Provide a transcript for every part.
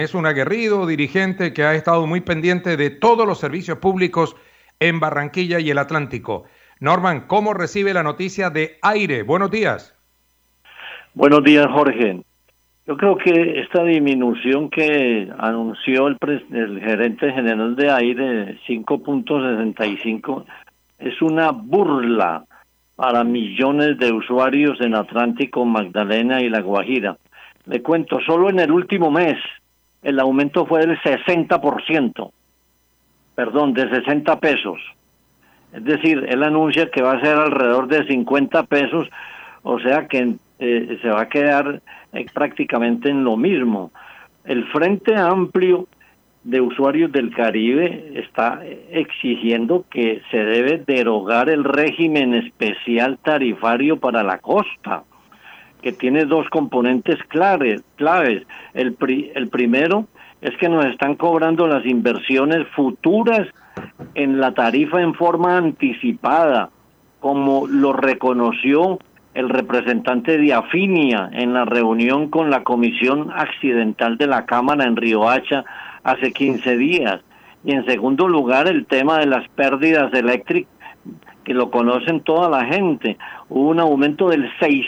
es un aguerrido dirigente que ha estado muy pendiente de todos los servicios públicos en Barranquilla y el Atlántico. Norman, ¿cómo recibe la noticia de Aire? Buenos días. Buenos días, Jorge. Yo creo que esta disminución que anunció el gerente general de Aire, 5.65, es una burla para millones de usuarios en Atlántico, Magdalena y La Guajira. Le cuento, solo en el último mes el aumento fue del 60%, perdón, de 60 pesos. Es decir, él anuncia que va a ser alrededor de 50 pesos, o sea que se va a quedar prácticamente en lo mismo. El Frente Amplio de Usuarios del Caribe está exigiendo que se debe derogar el régimen especial tarifario para la costa, que tiene dos componentes claves. El primero es que nos están cobrando las inversiones futuras en la tarifa en forma anticipada, como lo reconoció el representante de Afinia en la reunión con la Comisión Accidental de la Cámara en Riohacha hace 15 días. Y en segundo lugar, el tema de las pérdidas eléctricas, que lo conocen toda la gente. Hubo un aumento del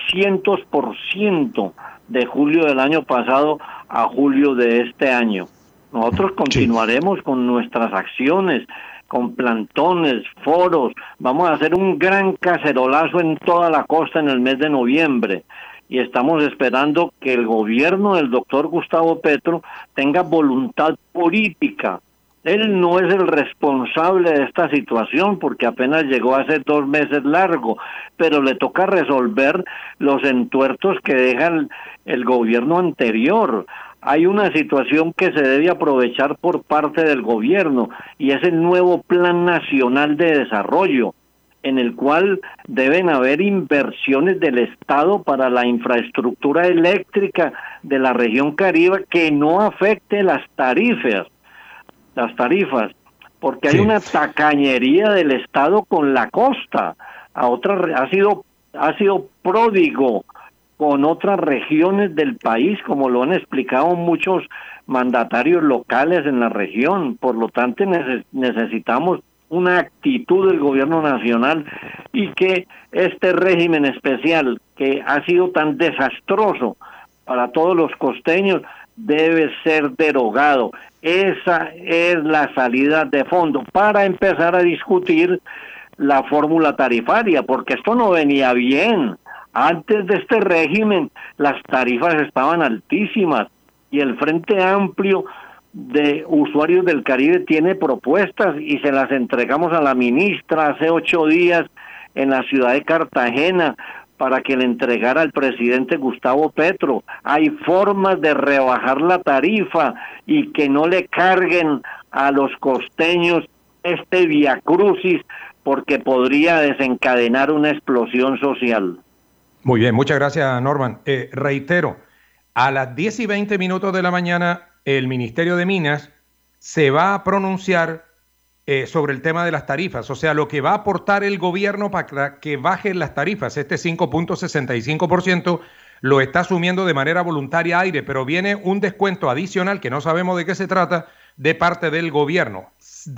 600% de julio del año pasado a julio de este año. Nosotros continuaremos con nuestras acciones, con plantones, foros. Vamos a hacer un gran cacerolazo en toda la costa en el mes de noviembre. Y estamos esperando que el gobierno del doctor Gustavo Petro tenga voluntad política. Él no es el responsable de esta situación porque apenas llegó hace 2 meses largo, pero le toca resolver los entuertos que deja el gobierno anterior. Hay una situación que se debe aprovechar por parte del gobierno y es el nuevo Plan Nacional de Desarrollo, en el cual deben haber inversiones del Estado para la infraestructura eléctrica de la región Caribe que no afecte las tarifas, porque hay una tacañería del Estado con la costa. Ha sido pródigo con otras regiones del país, como lo han explicado muchos mandatarios locales en la región. Por lo tanto, necesitamos una actitud del gobierno nacional y que este régimen especial, que ha sido tan desastroso para todos los costeños, debe ser derogado. Esa es la salida de fondo para empezar a discutir la fórmula tarifaria, porque esto no venía bien. Antes de este régimen las tarifas estaban altísimas y el Frente Amplio de Usuarios del Caribe tiene propuestas y se las entregamos a la ministra hace 8 días en la ciudad de Cartagena para que le entregara al presidente Gustavo Petro. Hay formas de rebajar la tarifa y que no le carguen a los costeños este viacrucis, porque podría desencadenar una explosión social. Muy bien, muchas gracias, Norman. Reitero, a las 10:20 de la mañana, el Ministerio de Minas se va a pronunciar sobre el tema de las tarifas, o sea, lo que va a aportar el gobierno para que bajen las tarifas. Este 5.65% lo está asumiendo de manera voluntaria Aire, pero viene un descuento adicional que no sabemos de qué se trata de parte del gobierno.